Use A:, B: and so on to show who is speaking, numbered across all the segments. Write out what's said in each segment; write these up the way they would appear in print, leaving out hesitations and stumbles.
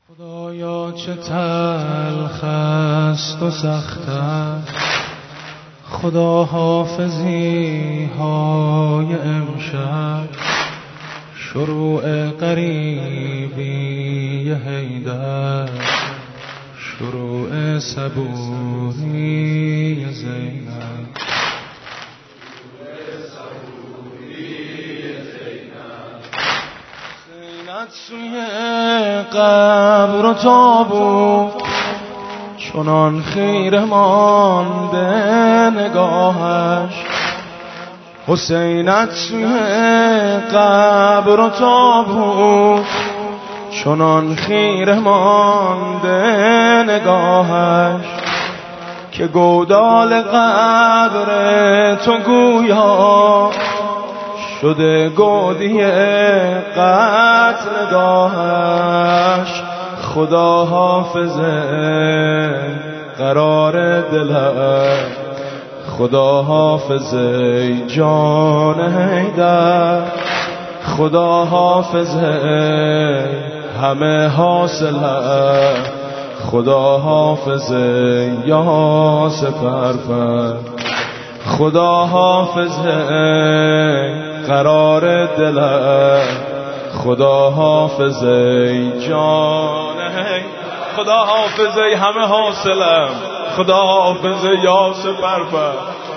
A: خدایا چه تلخ است و سخت است خدا حافظی های امشب، شروع قریبی حیدر، شروع صبوری زینب. زینت سوی قبر و تابوت چنان خیره مانده نگاهش، حسینت سوی قبر و تابوت چنان خیره مانده نگاهش، که گودال قبر تو گویا شده گودی قتل گاهش. خدا حافظه قرار دلت، خدا حافظه جان حیدر، خدا حافظه همه حاصلت، خدا حافظه یا سپرفر، خدا حافظه قرار دلت، خدا حافظه جان خدا حافظه همه حاصلم، خدا حافظه یا سپرفر،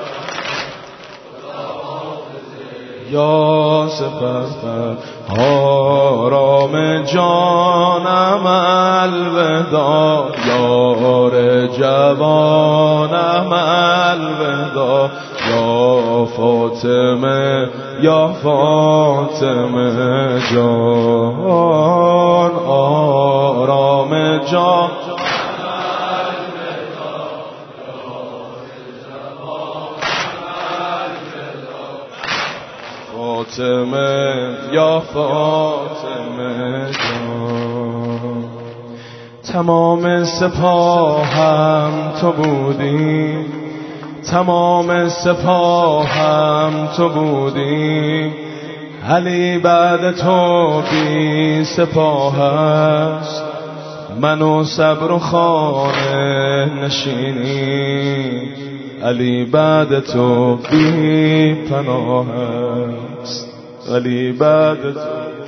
A: یا سپرفر. آرام جانم الوداع، یار جوانم الوداع، یا فاطمه یا فاطمه جان. آرام جان فاطمه یا فاطمه جان. تمام سپاهم تو بودی، تمام سپاهم تو بودی، علی بعد تو بی سپاه است، من و صبر و خانه نشینی، علی بعد تو بی پناه است، علی بعد تو.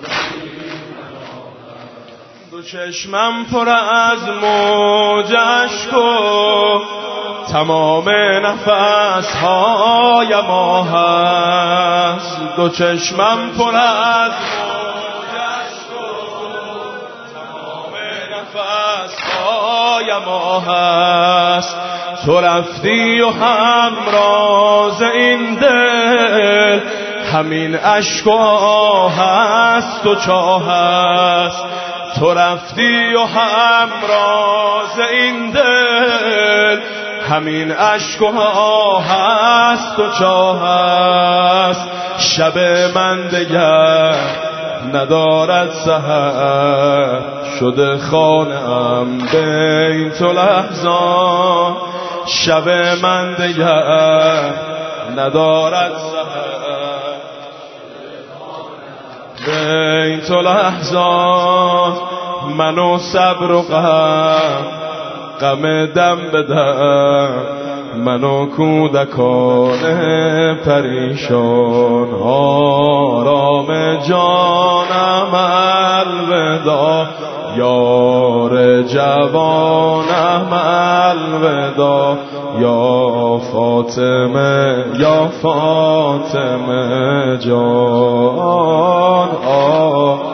A: دو چشمم پر از موج اشک و تمام نفس های ما هست، دو چشمم پر از موج اشک و تمام نفس های ما هست. تو رفتی و همراز این دل همین اشک و آه است و چاه است. تو رفتی و همراز این دل همین اشک و آه است و چاه است. شب من دگر ندارد سحر، شده خانه‌ام بیت الاحزان. شب من دگر ندارد سحر، بیت الاحزان. من و صبر و غم دم به دم، من و کودکان پریشان. آرام جانم الوداع، یار جوانم الوداع، یا فاطمه یا فاطمه جان.